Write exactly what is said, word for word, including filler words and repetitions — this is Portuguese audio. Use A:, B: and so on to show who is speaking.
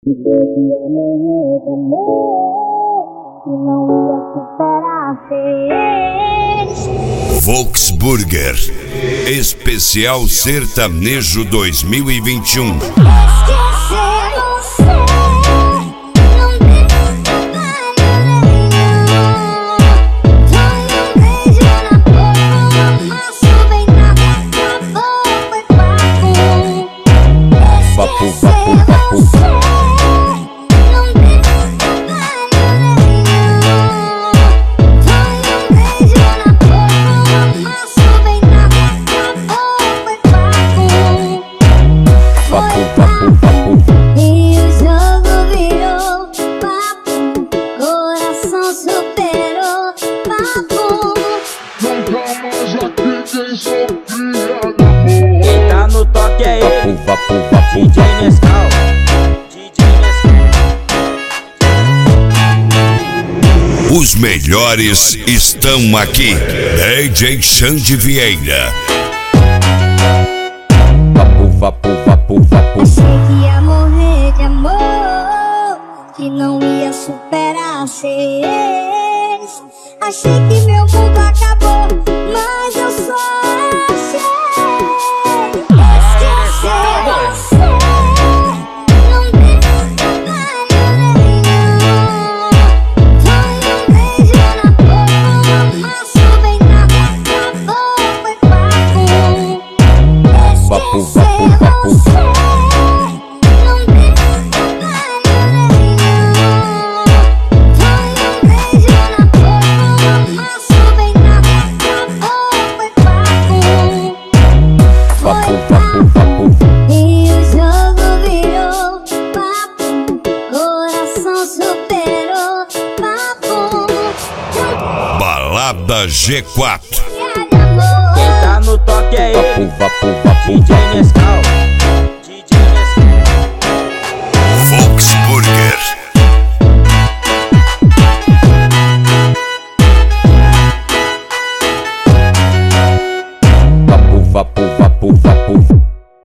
A: Volksburger Especial Sertanejo dois mil e vinte e um.
B: Vapo, vapo, vapo.
C: E o jogo virou papo, coração superou papo.
D: Nunca mais aqui quem sofria de amor.
B: Quem tá no toque é ele,
E: Vapo, vapo, vapo,
B: D J Nescau, D J Nescau.
A: Os melhores estão aqui. D J Xande Vieira.
E: vapo, vapo, vapo, vapo.
C: Achei que ia morrer de amor, que não ia superar seis. Achei que meu mundo acabou, mas eu só achei esquecer você. Não tem trabalho nenhum. Foi um beijo na boca, um abraço bem na boca, foi papo.
E: Vapo, vapo, vapo.
C: Vapo, vapo, vapo. E o jogo virou papo, coração superou papo.
A: Balada G quatro.
B: Quem tá no toque é ele,
E: Vapo, vapo, vapo.
B: D J Nescau.